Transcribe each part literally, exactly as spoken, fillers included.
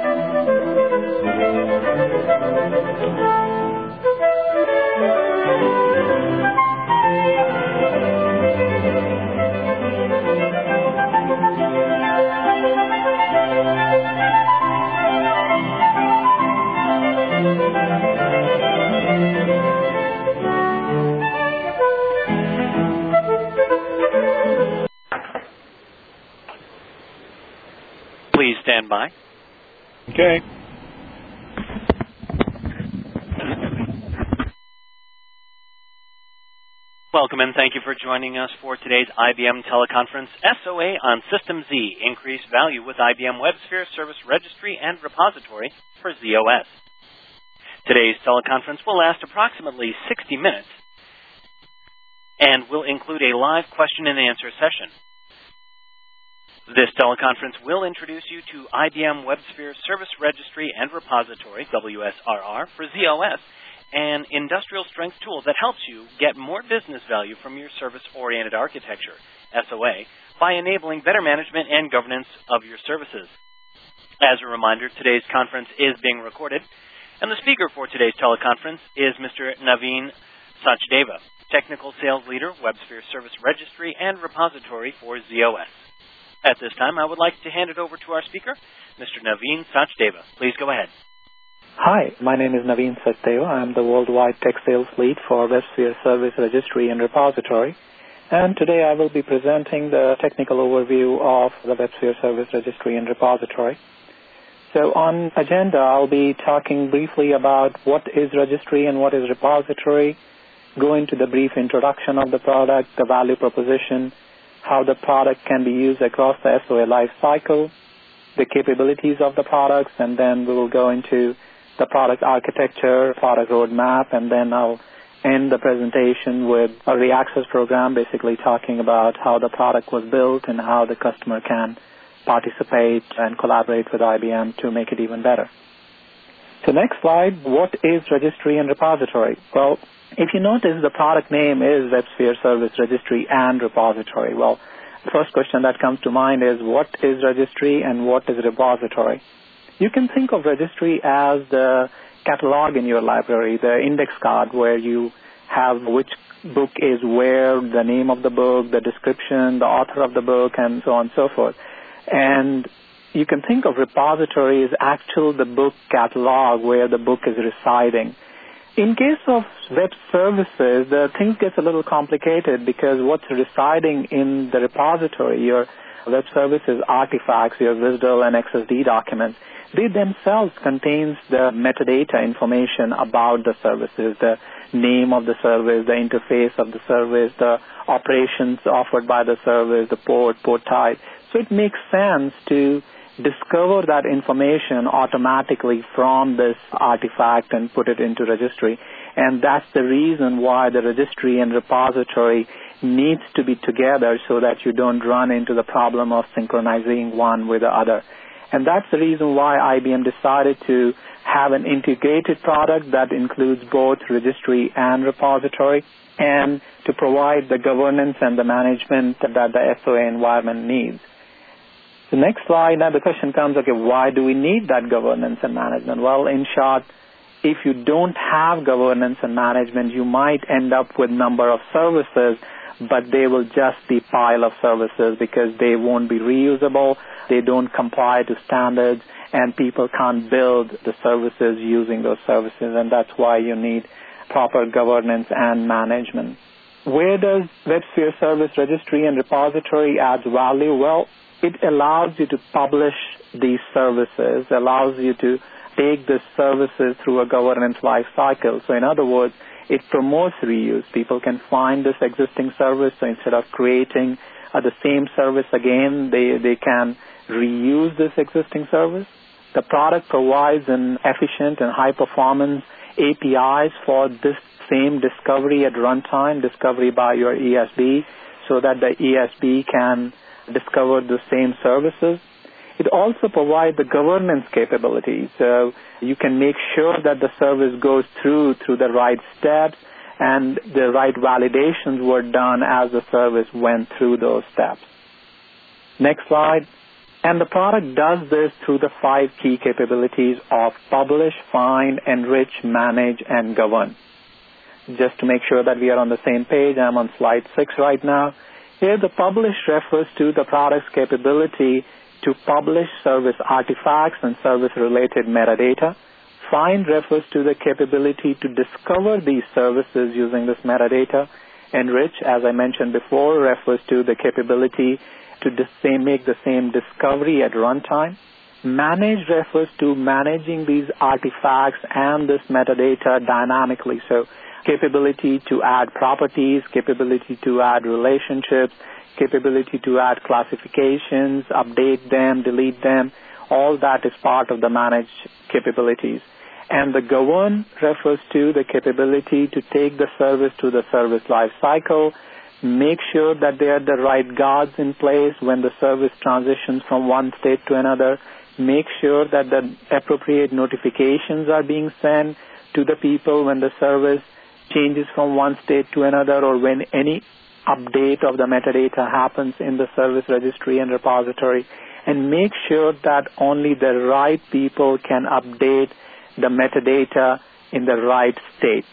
Please stand by. Okay. Welcome and thank you for joining us for today's I B M teleconference, S O A on System Z, Increased Value with I B M WebSphere Service Registry and Repository for Z O S. Today's teleconference will last approximately sixty minutes and will include a live question and answer session. This teleconference will introduce you to I B M WebSphere Service Registry and Repository, W S R R, for Z O S, an industrial strength tool that helps you get more business value from your service-oriented architecture, S O A, by enabling better management and governance of your services. As a reminder, today's conference is being recorded, and the speaker for today's teleconference is Mister Naveen Sachdeva, Technical Sales Leader, WebSphere Service Registry and Repository for Z O S. At this time, I would like to hand it over to our speaker, Mister Naveen Sachdeva. Please go ahead. Hi, my name is Naveen Sachdeva. I'm the Worldwide Tech Sales Lead for WebSphere Service Registry and Repository. And today I will be presenting the technical overview of the WebSphere Service Registry and Repository. So on agenda, I'll be talking briefly about what is registry and what is repository, go into the brief introduction of the product, the value proposition, how the product can be used across the S O A life cycle, the capabilities of the products, and then we will go into the product architecture, product roadmap, and then I'll end the presentation with a reaccess program, basically talking about how the product was built and how the customer can participate and collaborate with I B M to make it even better. So next slide, what is registry and repository? Well, if you notice, the product name is WebSphere Service Registry and Repository. Well, the first question that comes to mind is what is registry and what is repository? You can think of registry as the catalog in your library, the index card where you have which book is where, the name of the book, the description, the author of the book, and so on and so forth. And you can think of repository as actual the book catalog where the book is residing. In case of web services, the things gets a little complicated because what's residing in the repository, your web services artifacts, your WSDL and X S D documents, they themselves contains the metadata information about the services, the name of the service, the interface of the service, the operations offered by the service, the port, port type. So it makes sense to discover that information automatically from this artifact and put it into registry. And that's the reason why the registry and repository needs to be together so that you don't run into the problem of synchronizing one with the other. And that's the reason why I B M decided to have an integrated product that includes both registry and repository and to provide the governance and the management that the S O A environment needs. The next slide, now the question comes, okay, why do we need that governance and management? Well, in short, if you don't have governance and management, you might end up with a number of services, but they will just be pile of services because they won't be reusable, they don't comply to standards, and people can't build the services using those services, and that's why you need proper governance and management. Where does WebSphere Service Registry and Repository add value? Well, it allows you to publish these services, allows you to take the services through a governance life cycle. So in other words, it promotes reuse. People can find this existing service, so instead of creating uh, the same service again, they, they can reuse this existing service. The product provides an efficient and high-performance A P Is for this same discovery at runtime, discovery by your E S B, so that the E S B can discover the same services. It also provides the governance capabilities. So you can make sure that the service goes through through the right steps and the right validations were done as the service went through those steps. Next slide. And the product does this through the five key capabilities of publish, find, enrich, manage, and govern. Just to make sure that we are on the same page, I'm on slide six right now. Here, the publish refers to the product's capability to publish service artifacts and service-related metadata. Find refers to the capability to discover these services using this metadata. Enrich, as I mentioned before, refers to the capability to make the same discovery at runtime. Manage refers to managing these artifacts and this metadata dynamically. So capability to add properties, capability to add relationships, capability to add classifications, update them, delete them. All that is part of the manage capabilities. And the govern refers to the capability to take the service to the service lifecycle, make sure that there are the right guards in place when the service transitions from one state to another, make sure that the appropriate notifications are being sent to the people when the service changes from one state to another, or when any update of the metadata happens in the service registry and repository, and make sure that only the right people can update the metadata in the right state.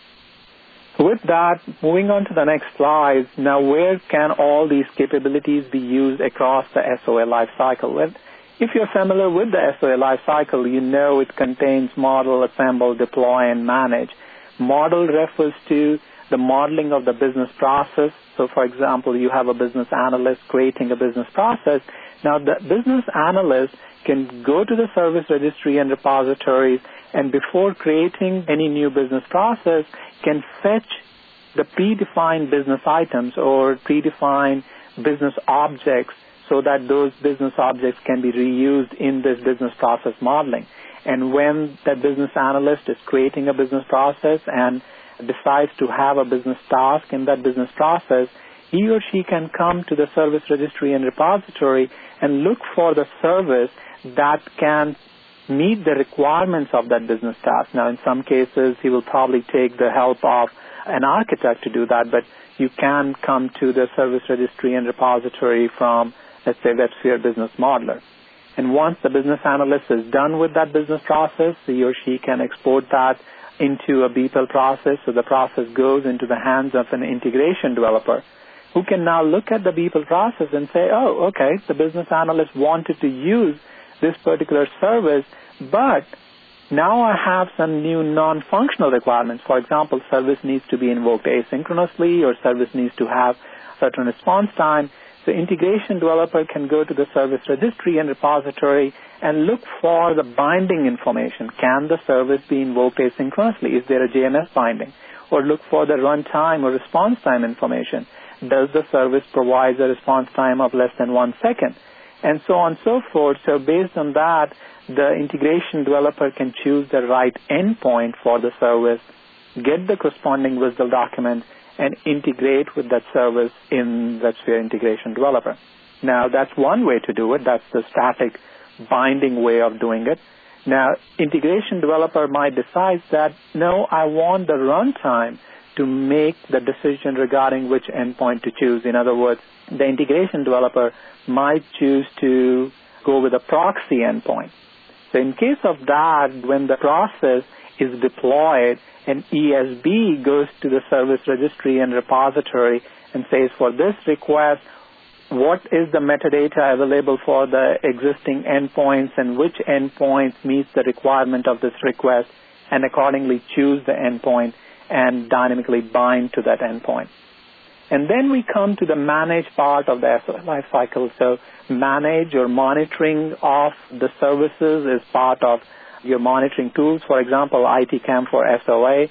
With that, moving on to the next slide, now where can all these capabilities be used across the S O A lifecycle? Well, if you're familiar with the S O A lifecycle, you know it contains model, assemble, deploy, and manage. Model refers to the modeling of the business process. So, for example, you have a business analyst creating a business process. Now, the business analyst can go to the service registry and repositories, and before creating any new business process, can fetch the predefined business items or predefined business objects so that those business objects can be reused in this business process modeling. And when that business analyst is creating a business process and decides to have a business task in that business process, he or she can come to the service registry and repository and look for the service that can meet the requirements of that business task. Now, in some cases, he will probably take the help of an architect to do that, but you can come to the service registry and repository from, let's say, WebSphere Business Modeler. And once the business analyst is done with that business process, he or she can export that into a B P L process, so the process goes into the hands of an integration developer who can now look at the B P L process and say, oh, okay, the business analyst wanted to use this particular service, but now I have some new non-functional requirements. For example, service needs to be invoked asynchronously, or service needs to have certain response time. The integration developer can go to the service registry and repository and look for the binding information. Can the service be invoked asynchronously? Is there a J M S binding? Or look for the runtime or response time information. Does the service provide a response time of less than one second? And so on and so forth. So based on that, the integration developer can choose the right endpoint for the service, get the corresponding W S D L document, and integrate with that service in WebSphere Integration Developer. Now, that's one way to do it. That's the static binding way of doing it. Now, Integration Developer might decide that, no, I want the runtime to make the decision regarding which endpoint to choose. In other words, the Integration Developer might choose to go with a proxy endpoint. So in case of that, when the process is deployed, and E S B goes to the service registry and repository and says, for this request, what is the metadata available for the existing endpoints and which endpoints meets the requirement of this request, and accordingly choose the endpoint and dynamically bind to that endpoint. And then we come to the manage part of the S O A lifecycle. So manage or monitoring of the services is part of your monitoring tools. For example, I T C A M for S O A.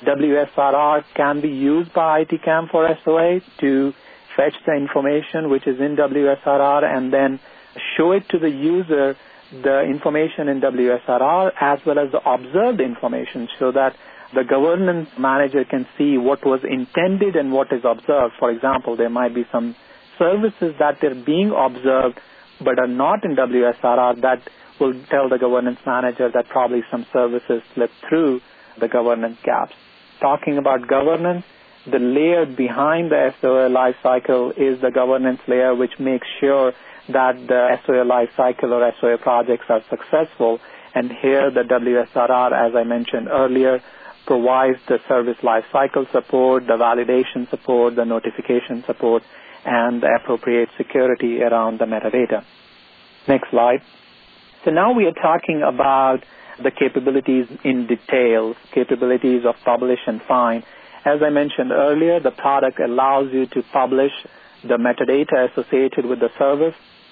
W S R R can be used by I T C A M for S O A to fetch the information which is in W S R R and then show it to the user, the information in W S R R as well as the observed information, so that the governance manager can see what was intended and what is observed. For example, there might be some services that are being observed but are not in W S R R that will tell the governance manager that probably some services slip through the governance gaps. Talking about governance, the layer behind the S O A lifecycle is the governance layer, which makes sure that the S O A life cycle or S O A projects are successful. And here the W S R R, as I mentioned earlier, provides the service life cycle support, the validation support, the notification support, and the appropriate security around the metadata. Next slide. So now we are talking about the capabilities in detail, capabilities of publish and find. As I mentioned earlier, the product allows you to publish the metadata associated with the service.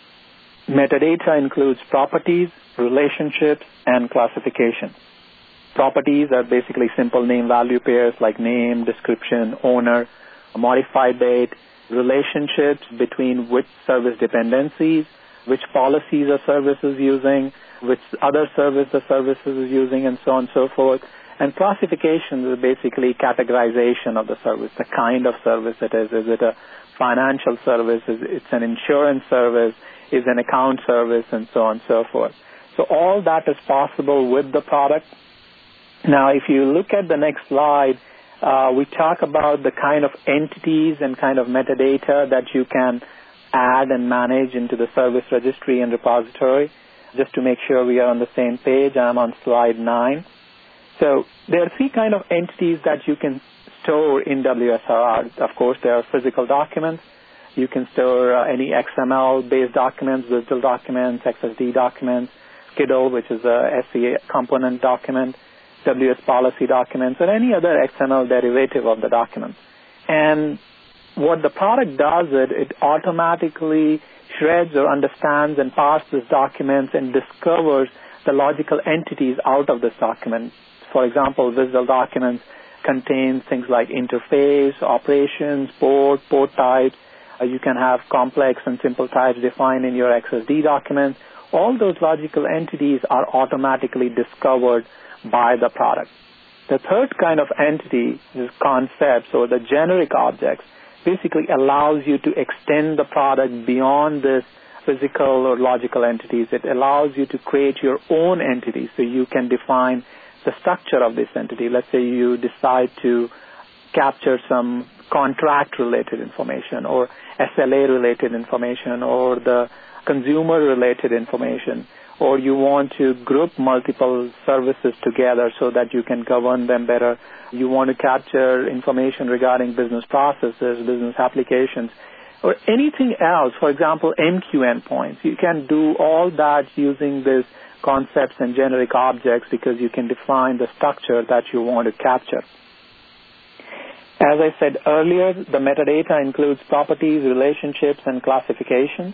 Metadata includes properties, relationships, and classification. Properties are basically simple name-value pairs like name, description, owner, modified date, relationships between which service dependencies, which policies a service is using, which other service the service is using, and so on and so forth. And classification is basically categorization of the service, the kind of service it is. Is it a financial service? Is it an insurance service? Is it an account service? And so on and so forth. So all that is possible with the product. Now, if you look at the next slide, uh, we talk about the kind of entities and kind of metadata that you can add and manage into the service registry and repository. Just to make sure we are on the same page, I'm on slide nine. So there are three kind of entities that you can store in W S R R. Of course, there are physical documents. You can store uh, any X M L-based documents, digital documents, X S D documents, S C I D L, which is a S C A component document, W S policy documents, or any other X M L derivative of the documents. And what the product does is it automatically shreds or understands and parses documents and discovers the logical entities out of this document. For example, visual documents contain things like interface, operations, port, port types. Uh, you can have complex and simple types defined in your X S D documents. All those logical entities are automatically discovered by the product. The third kind of entity is concepts or the generic objects. Basically allows you to extend the product beyond this physical or logical entities. It allows you to create your own entity so you can define the structure of this entity. Let's say you decide to capture some contract-related information or S L A-related information or the consumer-related information, or you want to group multiple services together so that you can govern them better. You want to capture information regarding business processes, business applications, or anything else. For example, M Q endpoints. You can do all that using these concepts and generic objects because you can define the structure that you want to capture. As I said earlier, the metadata includes properties, relationships, and classifications.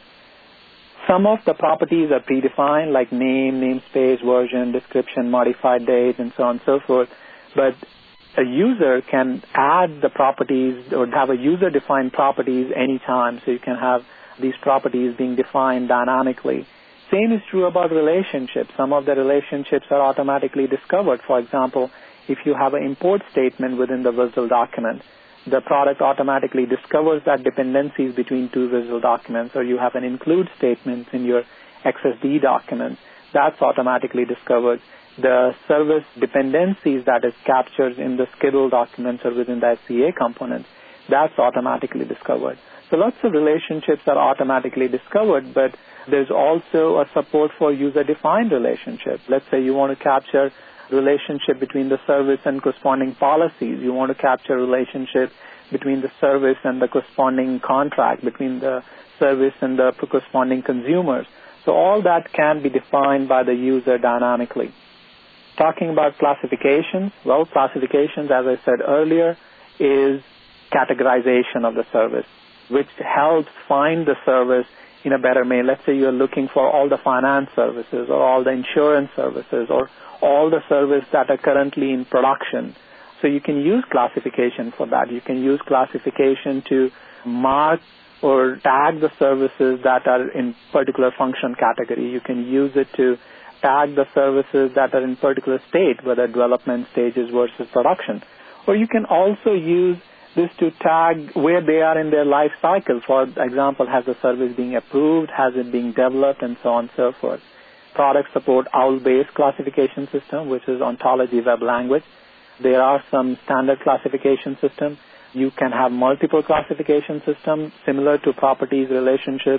Some of the properties are predefined, like name, namespace, version, description, modified date, and so on and so forth. But a user can add the properties or have a user-defined properties anytime, so you can have these properties being defined dynamically. Same is true about relationships. Some of the relationships are automatically discovered. For example, if you have an import statement within the visual document, the product automatically discovers that dependencies between two visual documents, or you have an include statement in your X S D document, that's automatically discovered. The service dependencies that is captured in the S C I D L documents or within the S C A components, that's automatically discovered. So lots of relationships are automatically discovered, but there's also a support for user-defined relationships. Let's say you want to capture relationship between the service and corresponding policies. You want to capture relationship between the service and the corresponding contract, between the service and the corresponding consumers. So all that can be defined by the user dynamically. Talking about classifications, well, classifications, as I said earlier, is categorization of the service, which helps find the service in a better way. Let's say you're looking for all the finance services or all the insurance services or all the services that are currently in production. So you can use classification for that. You can use classification to mark or tag the services that are in particular function category. You can use it to tag the services that are in particular state, whether development stages versus production. Or you can also use this to tag where they are in their life cycle. For example, has the service being approved, has it being developed, and so on and so forth. Products support OWL-based classification system, which is ontology web language. There are some standard classification systems. You can have multiple classification systems similar to properties, relationships,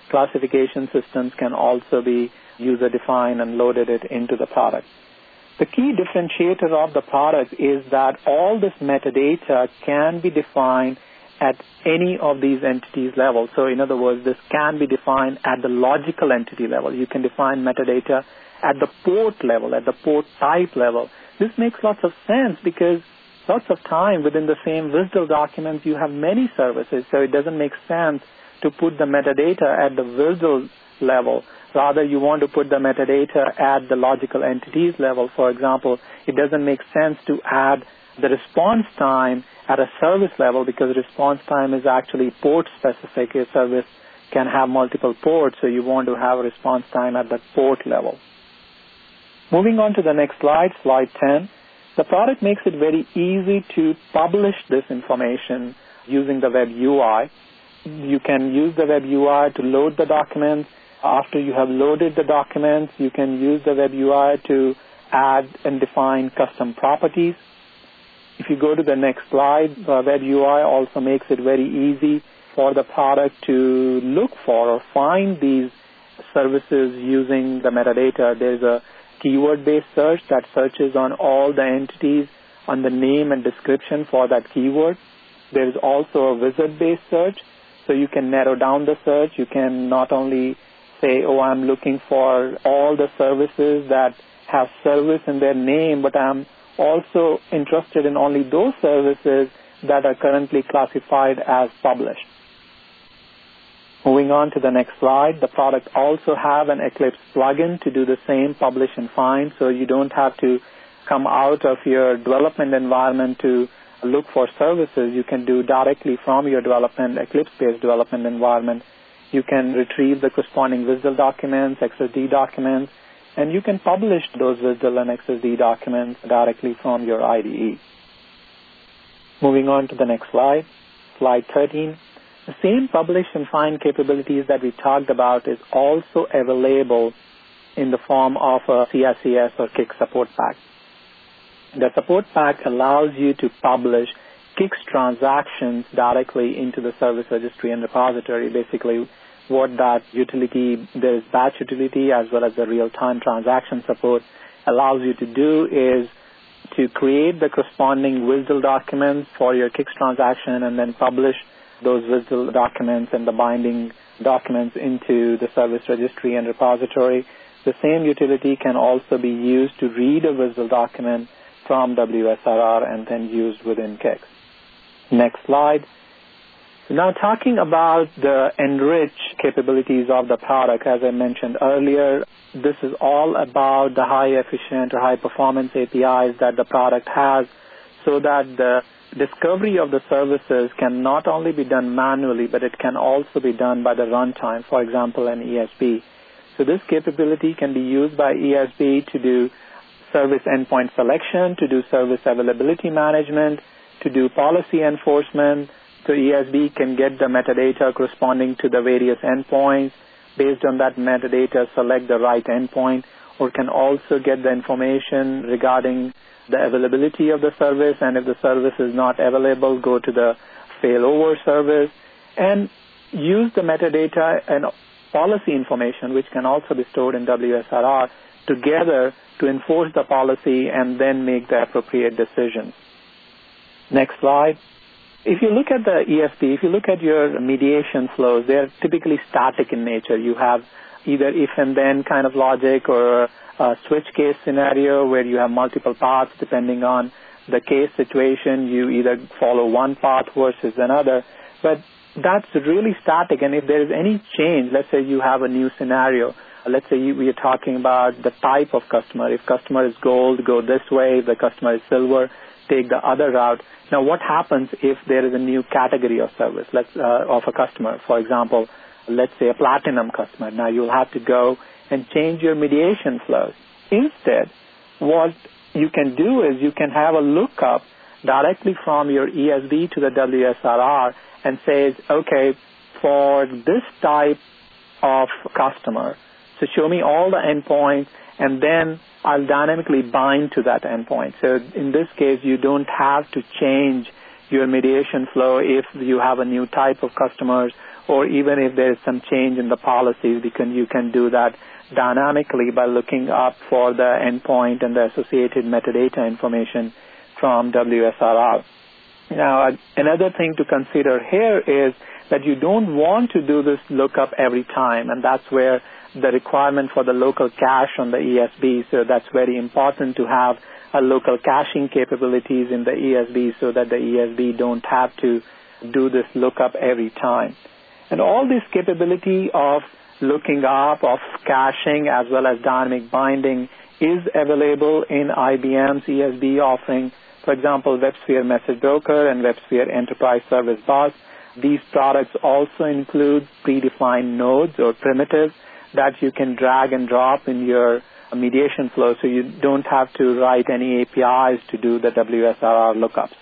classification systems can also be user-defined and loaded it into the product. The key differentiator of the product is that all this metadata can be defined at any of these entities levels. So in other words, this can be defined at the logical entity level. You can define metadata at the port level, at the port type level. This makes lots of sense because lots of time within the same WSDL documents, you have many services, so it doesn't make sense to put the metadata at the WSDL level. Rather, you want to put the metadata at the logical entities level. For example, it doesn't make sense to add the response time at a service level because response time is actually port-specific. A service can have multiple ports, so you want to have a response time at the port level. Moving on to the next slide, slide ten. The product makes it very easy to publish this information using the web U I. You can use the web U I to load the documents. After you have loaded the documents, you can use the web U I to add and define custom properties. If you go to the next slide, the web U I also makes it very easy for the product to look for or find these services using the metadata. There's a keyword-based search that searches on all the entities on the name and description for that keyword. There's also a wizard-based search, so you can narrow down the search. You can not only say, oh, I'm looking for all the services that have service in their name, but I'm also interested in only those services that are currently classified as published. Moving on to the next slide, the product also have an Eclipse plugin to do the same publish and find, so you don't have to come out of your development environment to look for services. You can do directly from your development, Eclipse-based development environment. You can retrieve the corresponding WSDL documents, X S D documents, and you can publish those WSDL and X S D documents directly from your I D E. Moving on to the next slide, slide thirteen. The same publish and find capabilities that we talked about is also available in the form of a C S C S or K I C support pack. The support pack allows you to publish K I C transactions directly into the service registry and repository. Basically, what that utility, there is batch utility as well as the real-time transaction support, allows you to do is to create the corresponding WSDL documents for your K I C transaction and then publish those WSDL documents and the binding documents into the service registry and repository. The same utility can also be used to read a WSDL document from W S R R and then used within K I C. Next slide. So now talking about the enrich capabilities of the product, as I mentioned earlier, this is all about the high efficient or high performance A P Is that the product has so that the discovery of the services can not only be done manually, but it can also be done by the runtime, for example, an E S B. So this capability can be used by E S B to do service endpoint selection, to do service availability management, to do policy enforcement. So E S B can get the metadata corresponding to the various endpoints. Based on that metadata, select the right endpoint, or can also get the information regarding the availability of the service, and if the service is not available, go to the failover service, and use the metadata and policy information, which can also be stored in W S R R, together to enforce the policy and then make the appropriate decisions. Next slide. If you look at the E S B, if you look at your mediation flows, they're typically static in nature. You have either if and then kind of logic or a switch case scenario where you have multiple paths depending on the case situation. You either follow one path versus another, but that's really static. And if there is any change, let's say you have a new scenario, let's say you, we are talking about the type of customer. If customer is gold, go this way. If the customer is silver, take the other route. Now, what happens if there is a new category of service, let's, uh, of a customer? For example, let's say a platinum customer. Now, you'll have to go and change your mediation flows. Instead, what you can do is you can have a lookup directly from your E S B to the W S R R and says, okay, for this type of customer, so show me all the endpoints, and then I'll dynamically bind to that endpoint. So in this case, you don't have to change your mediation flow if you have a new type of customers, or even if there is some change in the policies, because you can do that dynamically by looking up for the endpoint and the associated metadata information from W S R R. Now, another thing to consider here is that you don't want to do this lookup every time, and that's where the requirement for the local cache on the E S B, so that's very important to have a local caching capabilities in the E S B so that the E S B don't have to do this lookup every time. And all this capability of looking up, of caching, as well as dynamic binding is available in I B M's E S B offering. For example, WebSphere Message Broker and WebSphere Enterprise Service Bus. These products also include predefined nodes or primitives that you can drag and drop in your mediation flow, so you don't have to write any A P Is to do the W S R R lookups.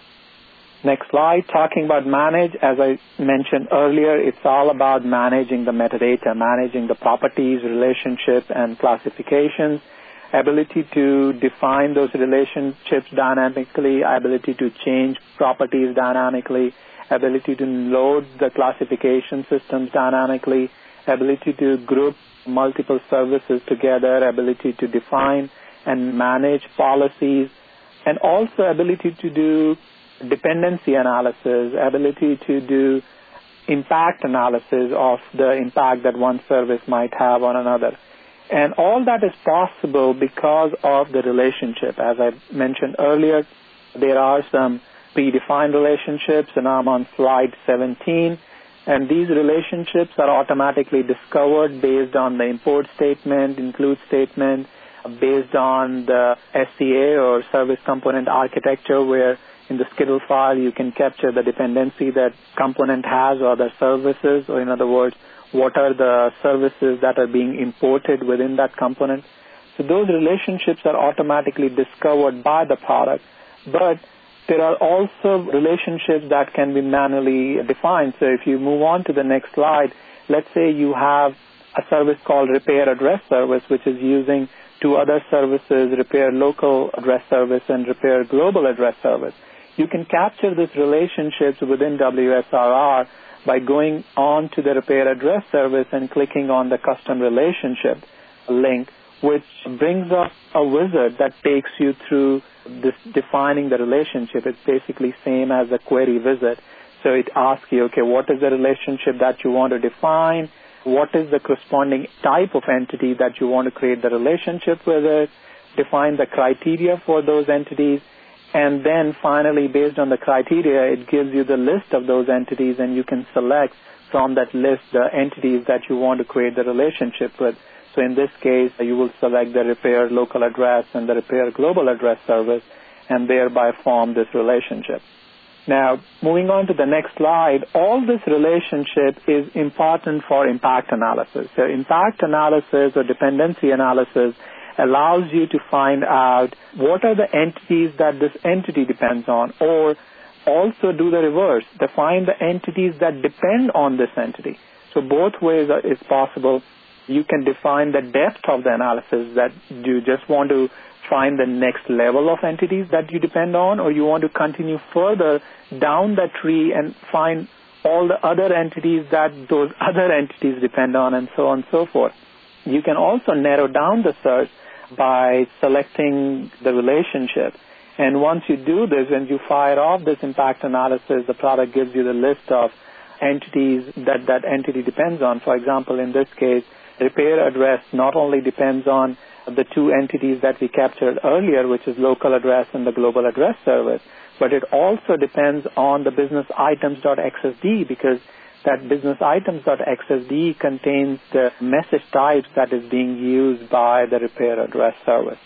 Next slide, talking about manage. As I mentioned earlier, it's all about managing the metadata, managing the properties, relationships, and classifications, ability to define those relationships dynamically, ability to change properties dynamically, ability to load the classification systems dynamically, ability to group multiple services together, ability to define and manage policies, and also ability to do dependency analysis, ability to do impact analysis of the impact that one service might have on another. And all that is possible because of the relationship. As I mentioned earlier, there are some predefined relationships, and I'm on slide seventeen. And these relationships are automatically discovered based on the import statement, include statement, based on the S C A or service component architecture, where in the schedule file you can capture the dependency that component has or the services, or in other words, what are the services that are being imported within that component. So those relationships are automatically discovered by the product, but there are also relationships that can be manually defined. So if you move on to the next slide, let's say you have a service called Repair Address Service, which is using two other services, Repair Local Address Service and Repair Global Address Service. You can capture these relationships within W S R R by going on to the Repair Address Service and clicking on the Custom Relationship link, which brings up a wizard that takes you through this defining the relationship. It's basically same as a query wizard. So it asks you, okay, what is the relationship that you want to define? What is the corresponding type of entity that you want to create the relationship with it? Define the criteria for those entities. And then finally, based on the criteria, it gives you the list of those entities, and you can select from that list the entities that you want to create the relationship with. So in this case, you will select the Repair Local Address and the Repair Global Address Service, and thereby form this relationship. Now, moving on to the next slide, all this relationship is important for impact analysis. So impact analysis or dependency analysis allows you to find out what are the entities that this entity depends on, or also do the reverse, define the entities that depend on this entity. So both ways is possible. You can define the depth of the analysis, that you just want to find the next level of entities that you depend on, or you want to continue further down the tree and find all the other entities that those other entities depend on, and so on and so forth. You can also narrow down the search by selecting the relationship. And once you do this, when you fire off this impact analysis, the product gives you the list of entities that that entity depends on. For example, in this case, Repair Address not only depends on the two entities that we captured earlier, which is Local Address and the Global Address Service, but it also depends on the business items.xsd, because that business items.xsd contains the message types that is being used by the Repair Address Service.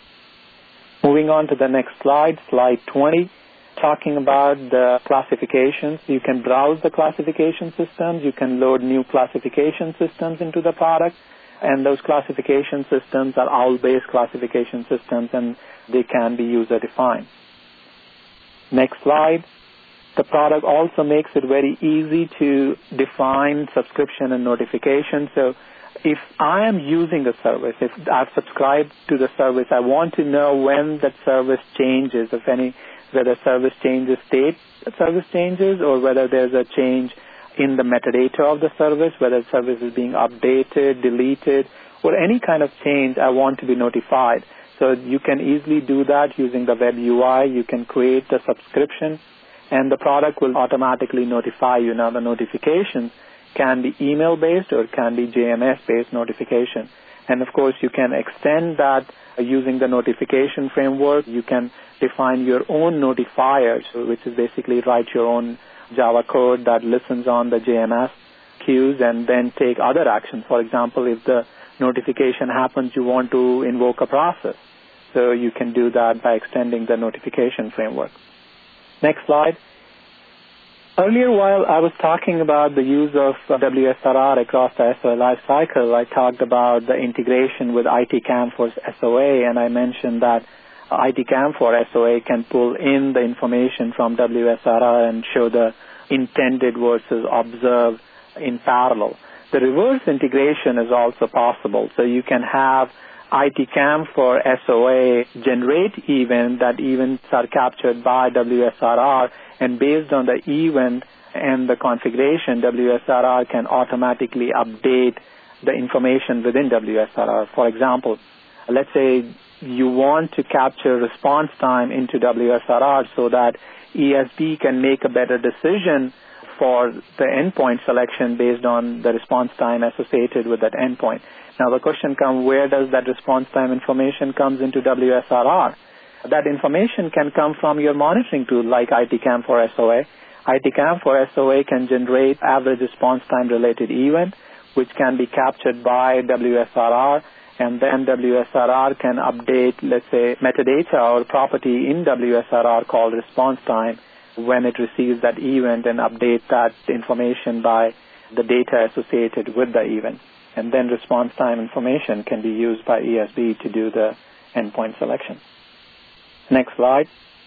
Moving on to the next slide, slide twenty, talking about the classifications. You can browse the classification systems. You can load new classification systems into the product, and those classification systems are owl-based classification systems, and they can be user-defined. Next slide. The product also makes it very easy to define subscription and notification. So if I am using a service, if I've subscribed to the service, I want to know when that service changes, if any whether service changes state, service changes, or whether there's a change in the metadata of the service, whether the service is being updated, deleted, or any kind of change I want to be notified. So you can easily do that using the web U I. You can create the subscription, and the product will automatically notify you. Now, the notifications can be email-based or can be J M S-based notification. And, of course, you can extend that using the notification framework. You can define your own notifiers, which is basically write your own Java code that listens on the J M S queues and then take other actions. For example, if the notification happens, you want to invoke a process. So you can do that by extending the notification framework. Next slide. Earlier, while I was talking about the use of W S R R across the S O A lifecycle, I talked about the integration with I T C A M for S O A, and I mentioned that I T C A M for S O A can pull in the information from W S R R and show the intended versus observed in parallel. The reverse integration is also possible. So you can have I T C A M for S O A generate event, that events are captured by W S R R, and based on the event and the configuration, W S R R can automatically update the information within W S R R. For example, let's say you want to capture response time into W S R R so that E S B can make a better decision for the endpoint selection based on the response time associated with that endpoint. Now the question comes, where does that response time information comes into W S R R? That information can come from your monitoring tool like I T C A M for S O A. I T C A M for S O A can generate average response time related event, which can be captured by W S R R, and then W S R R can update, let's say, metadata or property in W S R R called response time when it receives that event and update that information by the data associated with the event. And then response time information can be used by E S B to do the endpoint selection. Next slide,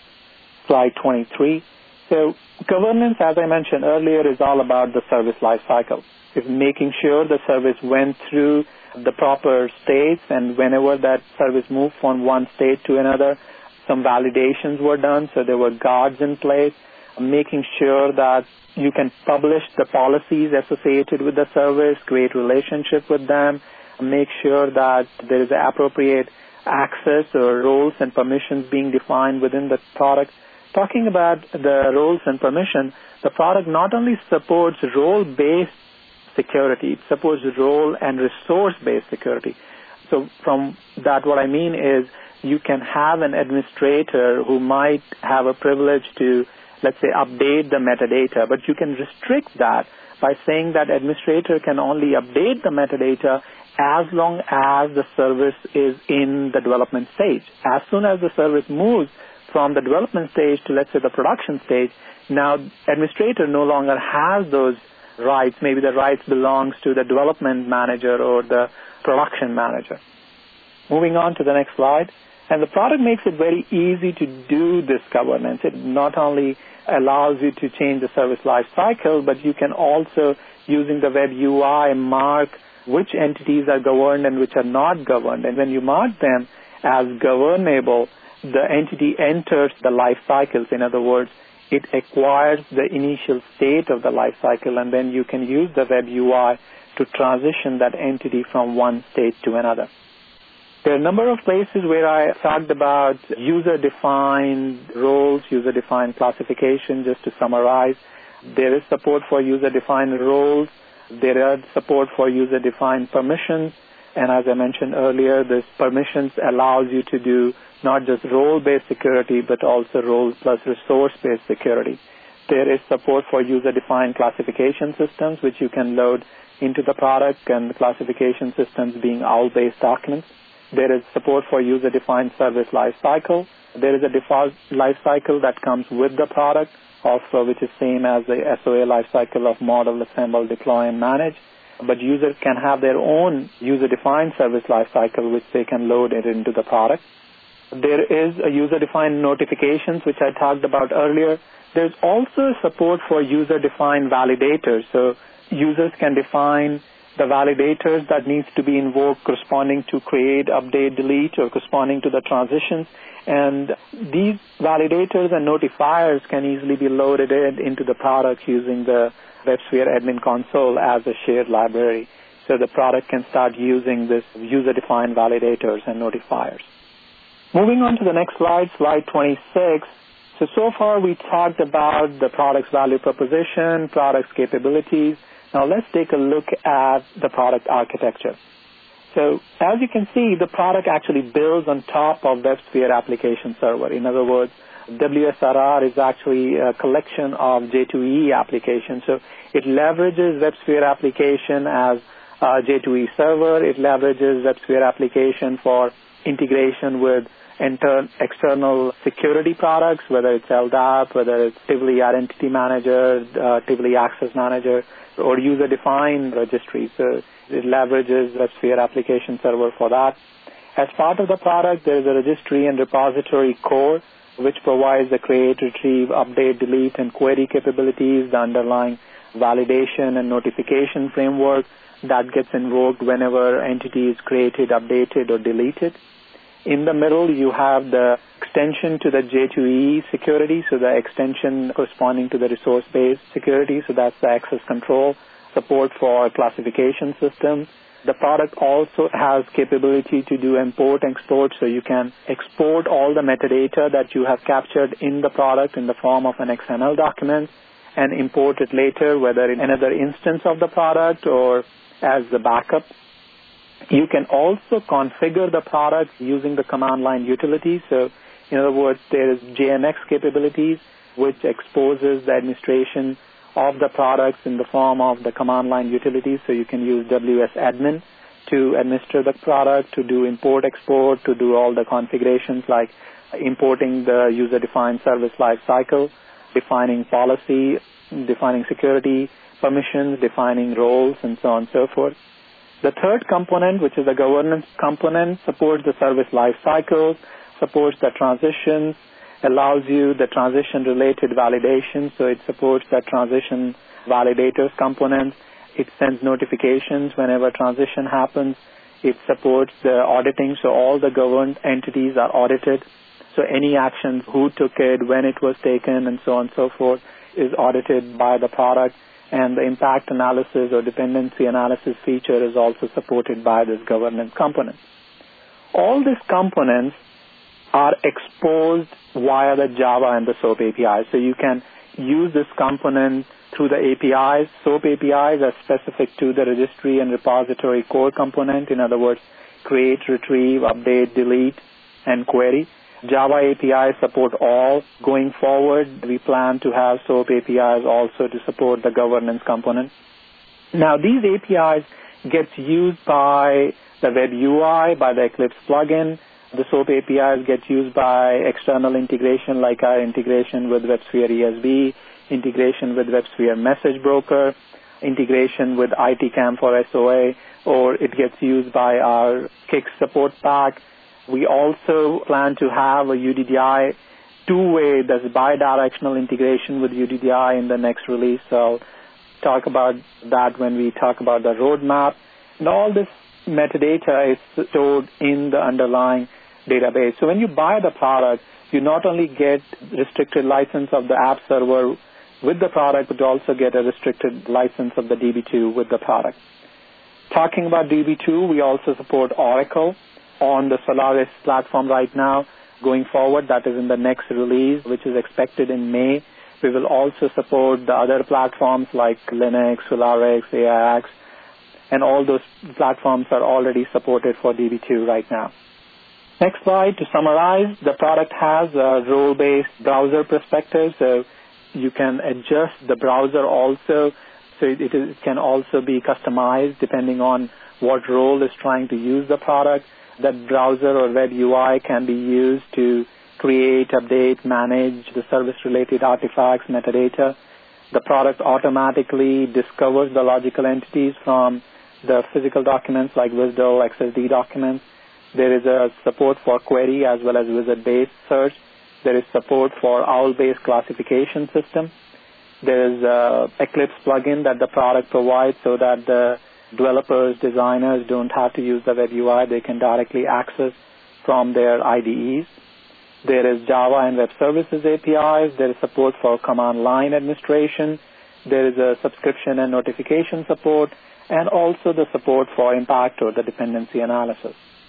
slide twenty-three. So governance, as I mentioned earlier, is all about the service lifecycle. It's making sure the service went through the proper states, and whenever that service moved from one state to another, some validations were done, so there were guards in place, making sure that you can publish the policies associated with the service, create relationship with them, make sure that there is appropriate access or roles and permissions being defined within the product. Talking about the roles and permission, the product not only supports role-based security, it supports role and resource-based security. So from that, what I mean is you can have an administrator who might have a privilege to, let's say, update the metadata, but you can restrict that by saying that administrator can only update the metadata as long as the service is in the development stage. As soon as the service moves from the development stage to, let's say, the production stage, now administrator no longer has those rights. Maybe the rights belongs to the development manager or the production manager. Moving on to the next slide. And the product makes it very easy to do this governance. It not only allows you to change the service life cycle, but you can also, using the web U I, mark which entities are governed and which are not governed. And when you mark them as governable, the entity enters the life cycles. In other words, it acquires the initial state of the life cycle, and then you can use the web U I to transition that entity from one state to another. There are a number of places where I talked about user-defined roles, user-defined classification, just to summarize. There is support for user-defined roles. There is support for user-defined permissions. And as I mentioned earlier, this permissions allows you to do not just role-based security, but also role plus resource-based security. There is support for user-defined classification systems, which you can load into the product, and the classification systems being owl-based documents. There is support for user-defined service lifecycle. There is a default lifecycle that comes with the product, also which is same as the S O A lifecycle of model, assemble, deploy, and manage. But users can have their own user-defined service lifecycle, which they can load it into the product. There is a user-defined notifications, which I talked about earlier. There's also support for user-defined validators. So users can define the validators that needs to be invoked corresponding to create, update, delete, or corresponding to the transitions. And these validators and notifiers can easily be loaded in, into the product using the WebSphere admin console as a shared library. So the product can start using this user-defined validators and notifiers. Moving on to the next slide, slide twenty-six. So, so far we talked about the product's value proposition, product's capabilities. Now let's take a look at the product architecture. So as you can see, the product actually builds on top of WebSphere application server. In other words, W S R R is actually a collection of J two E E applications. So it leverages WebSphere application as a J two E E server. It leverages WebSphere application for integration with Inter- external security products, whether it's L D A P, whether it's Tivoli Identity Manager, uh, Tivoli Access Manager, or user-defined registry. So it leverages WebSphere application server for that. As part of the product, there is a registry and repository core, which provides the create, retrieve, update, delete, and query capabilities, the underlying validation and notification framework that gets invoked whenever entity is created, updated, or deleted. In the middle, you have the extension to the J two E E security, so the extension corresponding to the resource-based security, so that's the access control, support for classification systems. The product also has capability to do import, export, so you can export all the metadata that you have captured in the product in the form of an X M L document and import it later, whether in another instance of the product or as the backup. You can also configure the product using the command line utility. So, in other words, there is J M X capabilities, which exposes the administration of the products in the form of the command line utilities. So you can use W S admin to administer the product, to do import, export, to do all the configurations like importing the user-defined service lifecycle, defining policy, defining security permissions, defining roles, and so on and so forth. The third component, which is the governance component, supports the service lifecycle, supports the transitions, allows you the transition-related validation, so it supports the transition validators component. It sends notifications whenever transition happens. It supports the auditing, so all the governed entities are audited. So any actions, who took it, when it was taken, and so on and so forth, is audited by the product. And the impact analysis or dependency analysis feature is also supported by this governance component. All these components are exposed via the Java and the SOAP A P Is. So you can use this component through the A P Is. SOAP A P Is are specific to the registry and repository core component. In other words, create, retrieve, update, delete, and query. Java A P Is support all. Going forward, we plan to have SOAP A P Is also to support the governance component. Now, these A P Is get used by the web U I, by the Eclipse plugin. The SOAP A P Is get used by external integration like our integration with WebSphere E S B, integration with WebSphere Message Broker, integration with I T C A M for S O A, or it gets used by our K I C support pack. We also plan to have a U D D I two-way, that's bi-directional integration with U D D I in the next release. So I'll talk about that when we talk about the roadmap. And all this metadata is stored in the underlying database. So when you buy the product, you not only get restricted license of the app server with the product, but you also get a restricted license of the D B two with the product. Talking about D B two, we also support Oracle on the Solaris platform right now. Going forward, that is in the next release, which is expected in May. We will also support the other platforms like Linux, Solaris, A I X, and all those platforms are already supported for D B two right now. Next slide. To summarize, the product has a role-based browser perspective, so you can adjust the browser also, so it, is, it can also be customized depending on what role is trying to use the product. That browser or web U I can be used to create, update, manage the service-related artifacts, metadata. The product automatically discovers the logical entities from the physical documents like WSDL, X S D documents. There is a support for query as well as wizard-based search. There is support for owl-based classification system. There is a Eclipse plugin that the product provides so that the developers, designers don't have to use the web U I. They can directly access from their I D Es. There is Java and Web Services A P Is. There is support for command line administration. There is a subscription and notification support, and also the support for impact or the dependency analysis.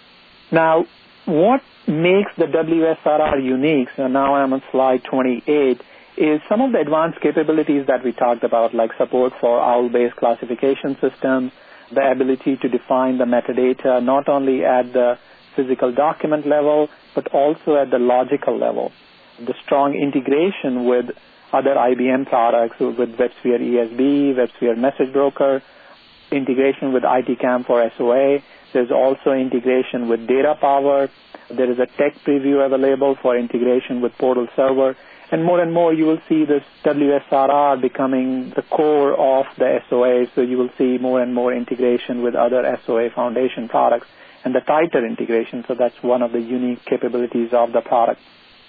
Now, what makes the W S R R unique, so now I'm on slide twenty-eight, is some of the advanced capabilities that we talked about, like support for owl-based classification systems, the ability to define the metadata not only at the physical document level, but also at the logical level. The strong integration with other I B M products, with WebSphere E S B, WebSphere Message Broker, integration with I T C A M for S O A. There's also integration with Data Power. There is a tech preview available for integration with Portal Server. And more and more, you will see this W S R R becoming the core of the S O A. So you will see more and more integration with other S O A Foundation products and the tighter integration. So that's one of the unique capabilities of the product.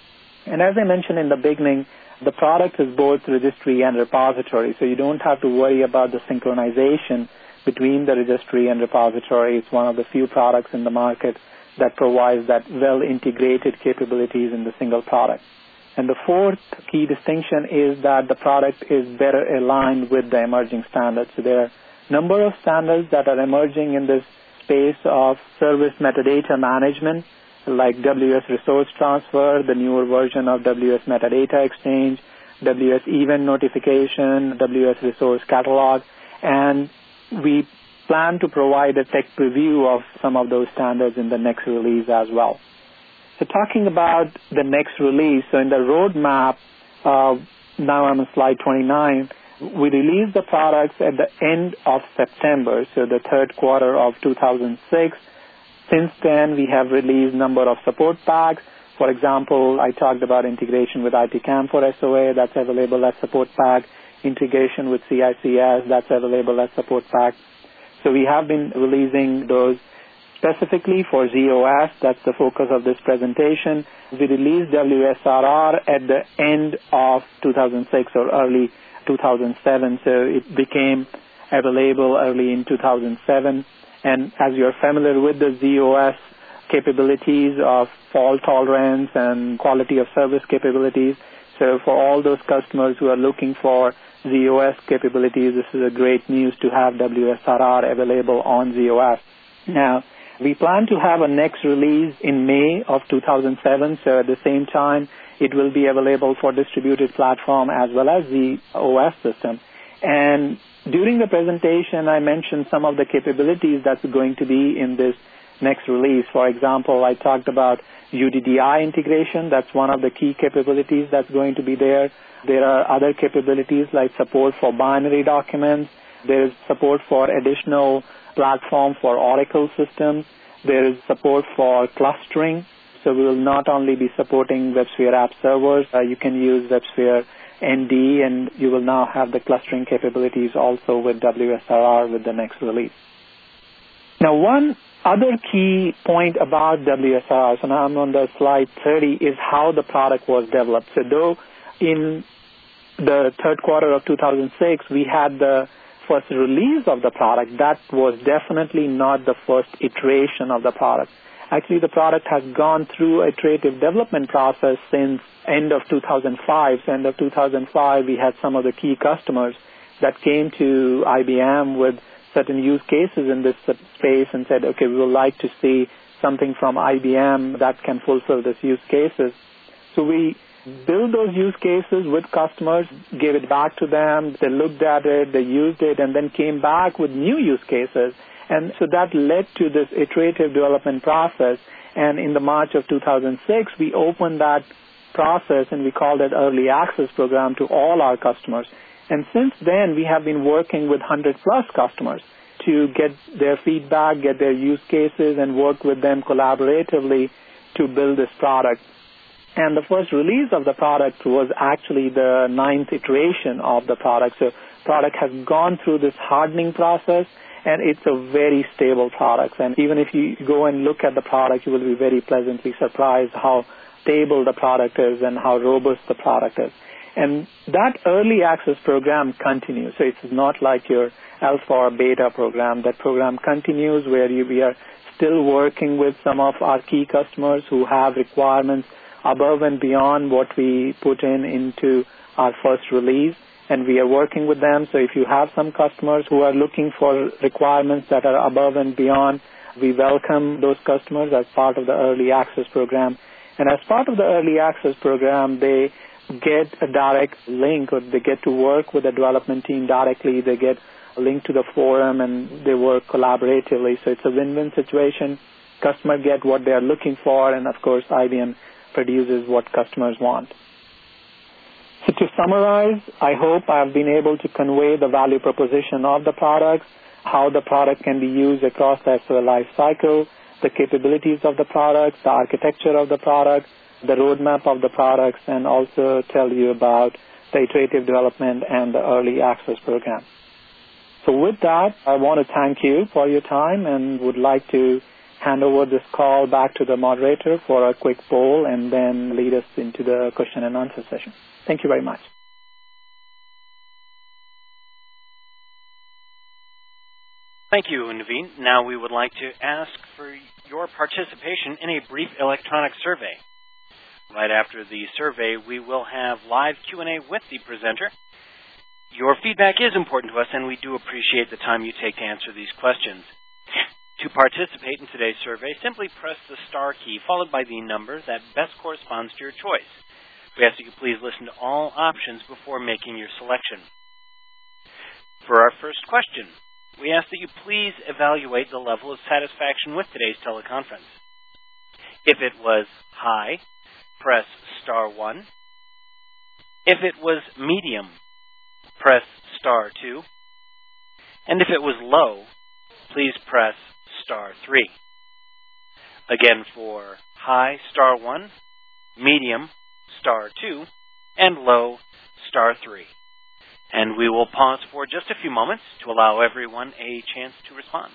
And as I mentioned in the beginning, the product is both registry and repository. So you don't have to worry about the synchronization between the registry and repository. It's one of the few products in the market that provides that well-integrated capabilities in the single product. And the fourth key distinction is that the product is better aligned with the emerging standards. So there are a number of standards that are emerging in this space of service metadata management, like W S Resource Transfer, the newer version of W S Metadata Exchange, W S Event Notification, W S Resource Catalog, and we plan to provide a tech preview of some of those standards in the next release as well. So talking about the next release, so in the roadmap, uh, now I'm on slide twenty-nine, we released the products at the end of September, so the third quarter of two thousand six. Since then, we have released a number of support packs. For example, I talked about integration with I T C A M for S O A. That's available as support pack. Integration with C I C S. That's available as support pack. So we have been releasing those specifically for Z O S. That's the focus of this presentation. We released W S R R at the end of two thousand six or early two thousand seven. So it became available early in two thousand seven. And as you're familiar with the Z O S capabilities of fault tolerance and quality of service capabilities, so for all those customers who are looking for Z O S capabilities, this is a great news to have W S R R available on Z O S. Now, we plan to have a next release in May of two thousand seven, so at the same time, it will be available for distributed platform as well as the O S system. And during the presentation, I mentioned some of the capabilities that's going to be in this next release. For example, I talked about U D D I integration. That's one of the key capabilities that's going to be there. There are other capabilities like support for binary documents. There is support for additional platform for Oracle systems. There is support for clustering. So we will not only be supporting WebSphere app servers. Uh, you can use WebSphere N D, and you will now have the clustering capabilities also with W S R R with the next release. Now, one other key point about W S R R, so now I'm on the slide thirty, is how the product was developed. So though in the third quarter of two thousand six, we had the first release of the product, that was definitely not the first iteration of the product. Actually, the product has gone through a iterative development process since end of two thousand five. So end of two thousand five, we had some of the key customers that came to I B M with certain use cases in this space and said, okay, we would like to see something from I B M that can fulfill these use cases. So we built those use cases with customers, gave it back to them, they looked at it, they used it, and then came back with new use cases. And so that led to this iterative development process. And in the March of two thousand six, we opened that process and we called it Early Access Program to all our customers. And since then, we have been working with one hundred plus customers to get their feedback, get their use cases, and work with them collaboratively to build this product. And the first release of the product was actually the ninth iteration of the product. So product has gone through this hardening process, and it's a very stable product. And even if you go and look at the product, you will be very pleasantly surprised how stable the product is and how robust the product is. And that early access program continues. So it's not like your alpha or beta program. That program continues where you, we are still working with some of our key customers who have requirements above and beyond what we put in into our first release. And we are working with them. So if you have some customers who are looking for requirements that are above and beyond, we welcome those customers as part of the early access program. And as part of the early access program, they get a direct link, or they get to work with the development team directly. They get a link to the forum, and they work collaboratively. So it's a win-win situation. Customers get what they are looking for, and of course, I B M produces what customers want. So to summarize, I hope I've been able to convey the value proposition of the products, how the product can be used across the S O A life cycle, the capabilities of the products, the architecture of the products, the roadmap of the products, and also tell you about the iterative development and the early access program. So with that, I want to thank you for your time and would like to hand over this call back to the moderator for a quick poll and then lead us into the question and answer session. Thank you very much. Thank you, Naveen. Now we would like to ask for your participation in a brief electronic survey. Right after the survey, we will have live Q and A with the presenter. Your feedback is important to us, and we do appreciate the time you take to answer these questions. To participate in today's survey, simply press the star key followed by the number that best corresponds to your choice. We ask that you please listen to all options before making your selection. For our first question, we ask that you please evaluate the level of satisfaction with today's teleconference. If it was high, press star one. If it was medium, press star two. And if it was low, please press star three. Again, for high, star one, medium, star two, and low, star three. And we will pause for just a few moments to allow everyone a chance to respond.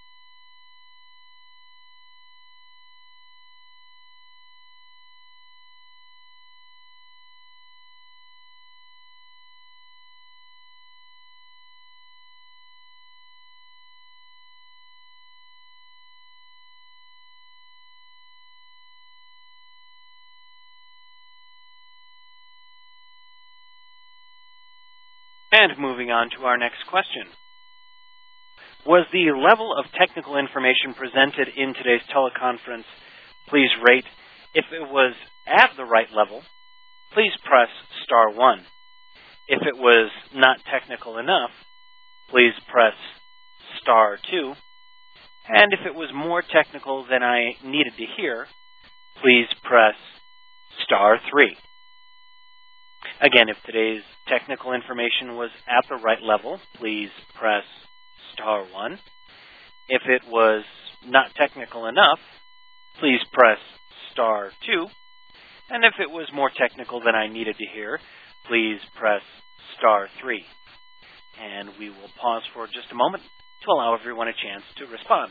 And moving on to our next question. Was the level of technical information presented in today's teleconference, please rate. If it was at the right level, please press star one. If it was not technical enough, please press star two. And if it was more technical than I needed to hear, please press star three. Again, if today's technical information was at the right level, please press star one. If it was not technical enough, please press star two. And if it was more technical than I needed to hear, please press star three. And we will pause for just a moment to allow everyone a chance to respond.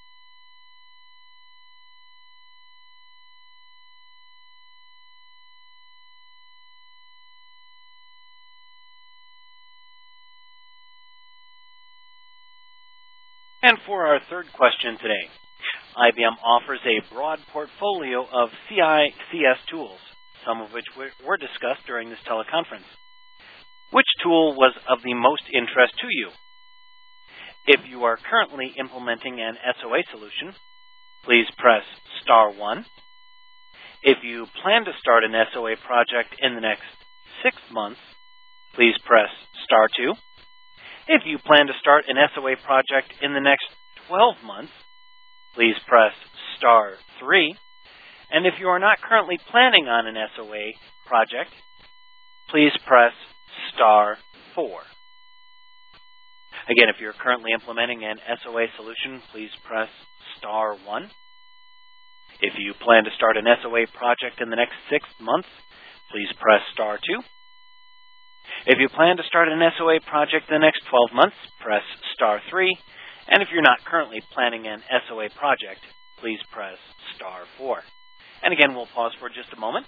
And for our third question today, I B M offers a broad portfolio of C I C S tools, some of which were discussed during this teleconference. Which tool was of the most interest to you? If you are currently implementing an S O A solution, please press star one. If you plan to start an S O A project in the next six months, please press star two. If you plan to start an S O A project in the next twelve months, please press star three. And if you are not currently planning on an S O A project, please press star four. Again, if you're currently implementing an S O A solution, please press star one. If you plan to start an S O A project in the next six months, please press star two. If you plan to start an S O A project in the next twelve months, press star three. And if you're not currently planning an S O A project, please press star four. And again, we'll pause for just a moment.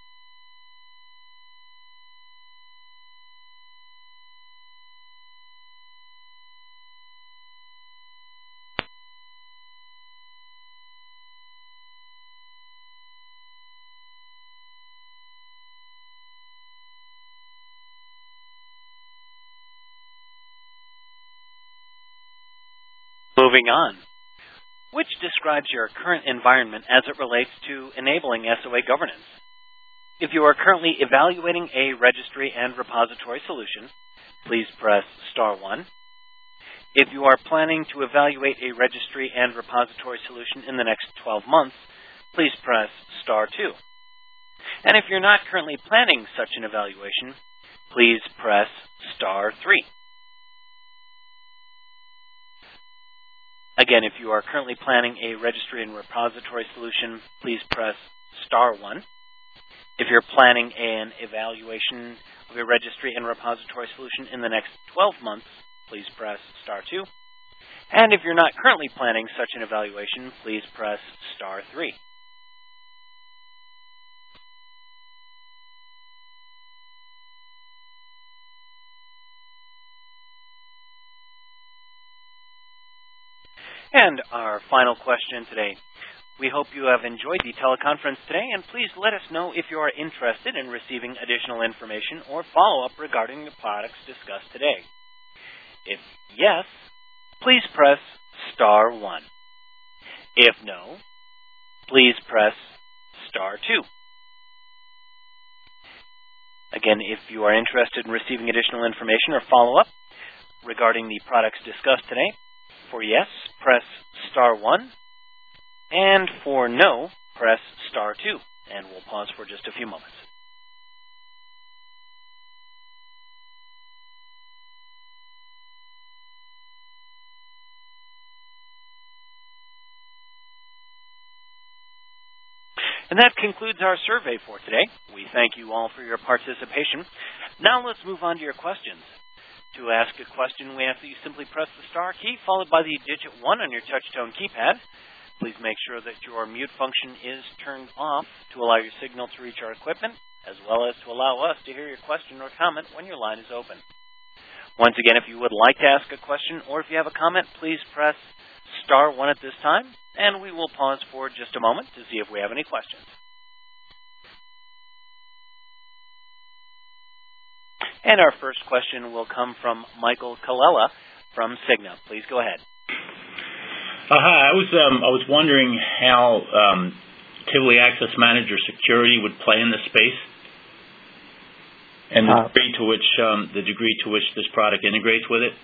Moving on. Which describes your current environment as it relates to enabling S O A governance? If you are currently evaluating a registry and repository solution, please press star one. If you are planning to evaluate a registry and repository solution in the next twelve months, please press star two. And if you're not currently planning such an evaluation, please press star three. Again, if you are currently planning a registry and repository solution, please press star one. If you're planning an evaluation of a registry and repository solution in the next twelve months, please press star two. And if you're not currently planning such an evaluation, please press star three. And our final question today. We hope you have enjoyed the teleconference today, and please let us know if you are interested in receiving additional information or follow-up regarding the products discussed today. If yes, please press star one. If no, please press star two. Again, if you are interested in receiving additional information or follow-up regarding the products discussed today, for yes, press star one, and for no, press star two. And we'll pause for just a few moments. And that concludes our survey for today. We thank you all for your participation. Now let's move on to your questions. To ask a question, we ask that you simply press the star key followed by the digit one on your touch-tone keypad. Please make sure that your mute function is turned off to allow your signal to reach our equipment, as well as to allow us to hear your question or comment when your line is open. Once again, if you would like to ask a question or if you have a comment, please press star one at this time, and we will pause for just a moment to see if we have any questions. And our first question will come from Michael Colella from Cigna. Please go ahead. Uh, hi, I was um, I was wondering how um, Tivoli Access Manager security would play in this space, and the uh, degree to which um, the degree to which this product integrates with it.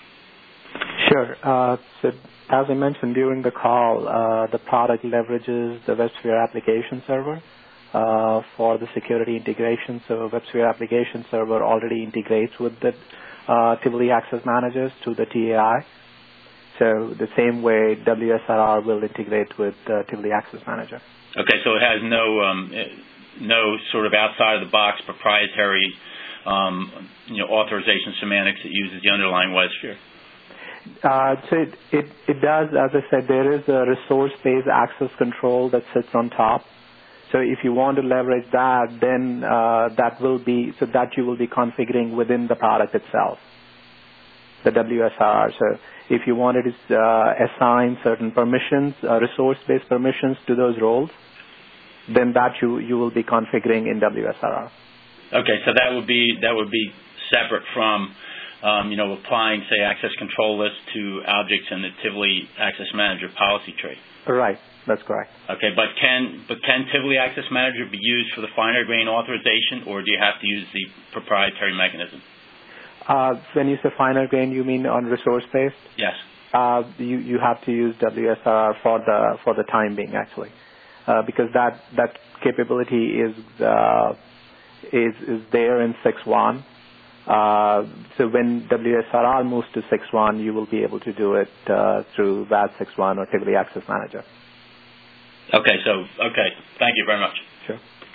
Sure. Uh, so, as I mentioned during the call, uh, the product leverages the WebSphere application server uh, for the security integration. So, WebSphere application server already integrates with the uh, Tivoli Access Managers to the T A I. So the same way W S R R will integrate with uh, Tivoli Access Manager. Okay, so it has no um, no sort of outside of the box proprietary um, you know authorization semantics that uses the underlying WebSphere. Uh, so it, it it does, as I said, there is a resource-based access control that sits on top. So if you want to leverage that, then uh, that will be so that you will be configuring within the product itself, the W S R R. So if you wanted to uh, assign certain permissions, uh, resource-based permissions to those roles, then that you, you will be configuring in W S R R. Okay, so that would be that would be separate from um, you know applying, say, access control lists to objects in the Tivoli Access Manager policy tree. Right, that's correct. Okay, but can but can Tivoli Access Manager be used for the finer grain authorization, or do you have to use the proprietary mechanism? Uh, when you say finer grain, you mean on resource-based? Yes. Uh, you you have to use W S R R for the for the time being, actually, uh, because that that capability is uh, is is there in six point one. Uh, so when W S R R moves to six point one, you will be able to do it uh, through V A D six point one or Tivoli Access Manager. Okay. So okay. Thank you very much. Sure.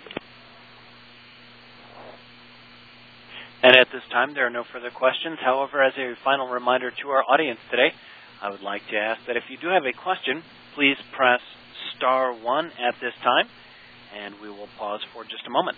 And at this time, there are no further questions. However, as a final reminder to our audience today, I would like to ask that if you do have a question, please press star one at this time. And we will pause for just a moment.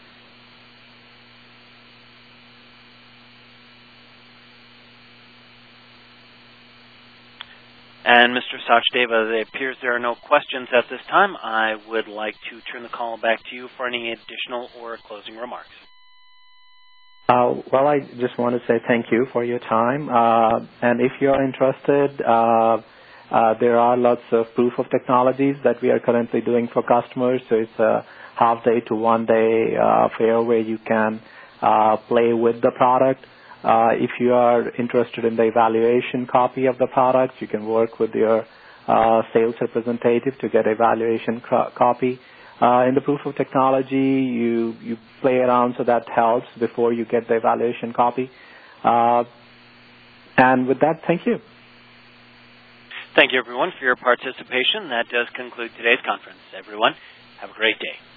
And Mister Sachdeva, it appears there are no questions at this time. I would like to turn the call back to you for any additional or closing remarks. Uh, well, I just want to say thank you for your time. Uh, and if you're interested, uh, uh, there are lots of proof of technologies that we are currently doing for customers. So it's a half day to one day uh, fair where you can uh, play with the product. Uh, if you are interested in the evaluation copy of the product, you can work with your uh, sales representative to get evaluation co- copy. Uh, in the proof of technology, you, you play around, so that helps before you get the evaluation copy. Uh, and with that, thank you. Thank you, everyone, for your participation. That does conclude today's conference. Everyone, have a great day.